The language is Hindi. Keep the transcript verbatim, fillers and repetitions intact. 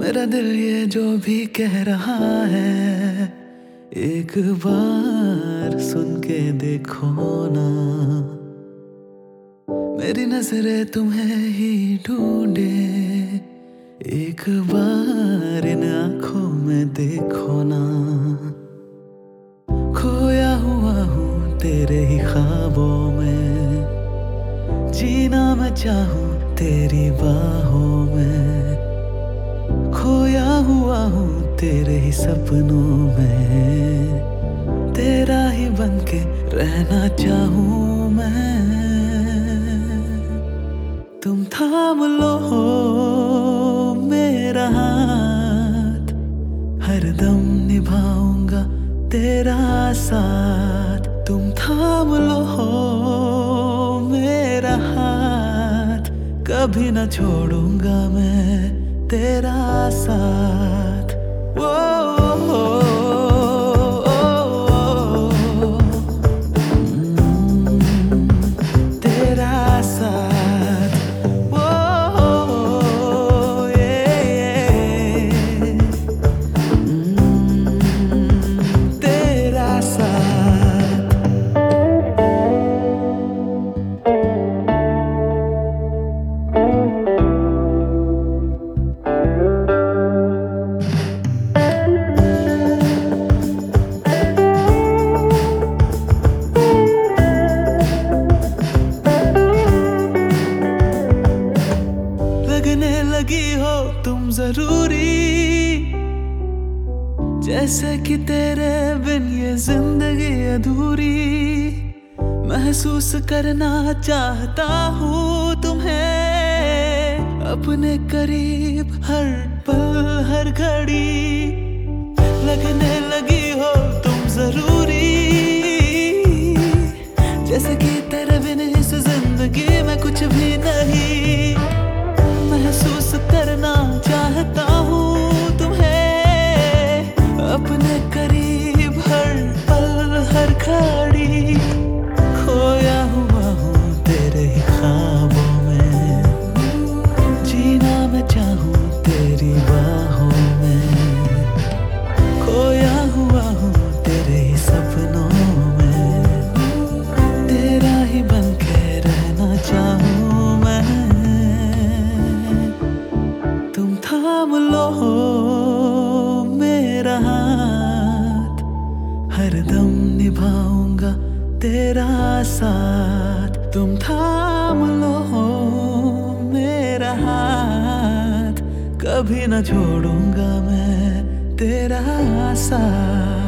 मेरा दिल ये जो भी कह रहा है, एक बार सुन के देखो ना। मेरी नजरें तुम्हें ही ढूंढे, एक बार इन आंखों में देखो ना। खोया हुआ हूँ तेरे ही ख्वाबों में, जीना मैं चाहूँ तेरी बाहों में। खोया हुआ हूँ तेरे ही सपनों में, तेरा ही बनके रहना चाहूँ मैं। तुम थाम लो मेरा हाथ, हरदम निभाऊंगा तेरा साथ। तुम थाम लो मेरा हाथ, कभी न छोड़ूंगा मैं तेरा साथ। ओ, ओ, ओ, ओ, ओ, mm, तेरा साथ। ओ, ओ, yeah, yeah, mm, तेरा साथ। लगने लगी हो तुम जरूरी, जैसे कि तेरे बिन ये जिंदगी अधूरी। महसूस करना चाहता हूँ तुम्हें अपने करीब, हर पल हर घड़ी। लगने लगी हो तुम जरूरी, जैसे कि तेरे बिन इस जिंदगी में कुछ भी नहीं। महसूस करना चाहता हूँ तुम्हें अपने करीब, हर पल हर घड़ी। खोया हुआ हूँ तेरे ही ख्वाबों में, जीना मैं चाहूँ तेरी बाहों में। खोया हुआ हूँ तेरे ही सपनों में, तेरा ही बनके रहना चाहूँ मैं। तुम थाम लो मेरा हाथ, हरदम निभाऊंगा तेरा साथ। तुम थाम लो मेरा हाथ, कभी न छोड़ूंगा मैं तेरा साथ।